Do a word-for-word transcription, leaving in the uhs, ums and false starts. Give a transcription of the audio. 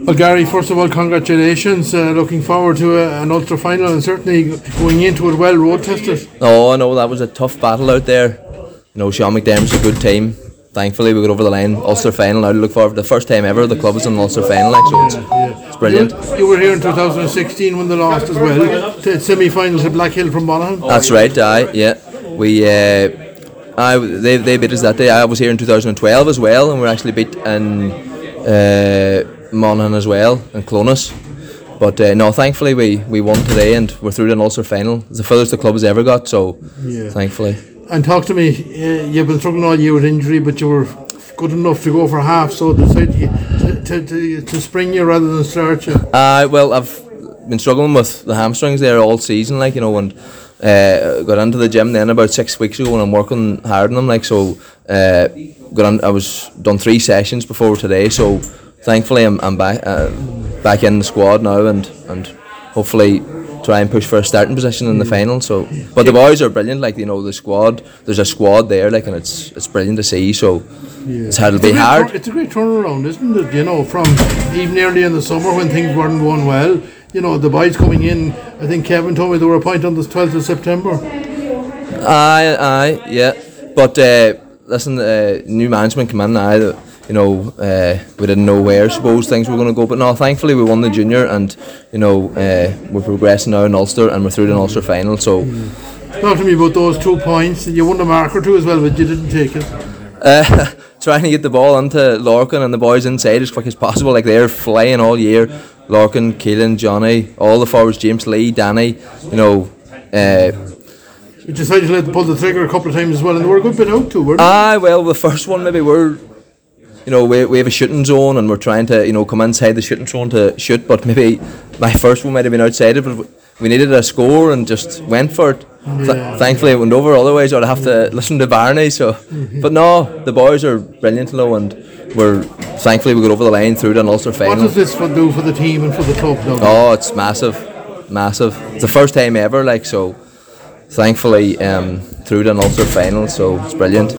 Well, Gary, first of all, congratulations. Uh, looking forward to a, an Ulster final, and certainly going into it well road tested. Oh, I know that was a tough battle out there. You know, Sean McDermott's a good team. Thankfully, we got over the line. Ulster final. Now to look forward to the first time ever the club was in an Ulster final. Like, so it's, Yeah, yeah. it's brilliant. You, you were here in two thousand sixteen when they lost as well. To semi-finals at Blackhill from Monaghan. That's right. Aye, yeah. We, uh, I, they, they beat us that day. I was here in two thousand twelve as well, and we were actually beat in uh, Monaghan as well, and Clonus. But uh, no, thankfully we, we won today, and we're through to an Ulster final. It's the furthest the club has ever got. So, Yeah. thankfully. And talk to me, uh, you've been struggling all year with injury, but you were good enough to go for half, so decided to, to, to, to spring you rather than start you. Uh, well, I've been struggling with the hamstrings there all season, like, you know, and uh, got into the gym then about six weeks ago, and I'm working hard on them, like, so uh, got on, I was done three sessions before today, so thankfully I'm, I'm back uh, back in the squad now, and, and hopefully try and push for a starting position in the final. So, but the boys are brilliant, like, you know, the squad, there's a squad there, like, and it's it's brilliant to see, so Yeah. it's had to It's be a great hard. tur- it's a great turnaround, isn't it? You know, from even early in the summer when things weren't going well, you know, the boys coming in, I think Kevin told me they were appointed on the twelfth of September. Aye, aye, yeah. But uh, listen, uh, new management come in. Aye, the- you know, uh, we didn't know where, suppose things were going to go. But no, thankfully we won the junior, and you know, uh, we're progressing now in Ulster, and we're through to an Ulster final. So, Talk to me about those two points. You won a mark or two as well, but you didn't take it. uh, trying to get the ball into Lorcan and the boys inside as quick as possible. Like, they're flying all year. Lorcan, Keelan, Johnny, all the forwards, James Lee, Danny. You know. Uh, You decided to let them pull the trigger a couple of times as well, and they were a good bit out too, weren't they? Aye, well, the first one maybe we're, you know, we we have a shooting zone, and we're trying to, you know, come inside the shooting zone to shoot, but maybe my first one might have been outside it, but we needed a score and just went for it. Th- Yeah. thankfully it went over, otherwise I'd have to listen to Barney, so, but no, the boys are brilliant, though, and we're, thankfully we got over the line through to an Ulster What final. does this for- do for the team and for the club now? Oh, it's massive, massive. It's the first time ever, like, so, thankfully um, through to an Ulster final, so it's brilliant.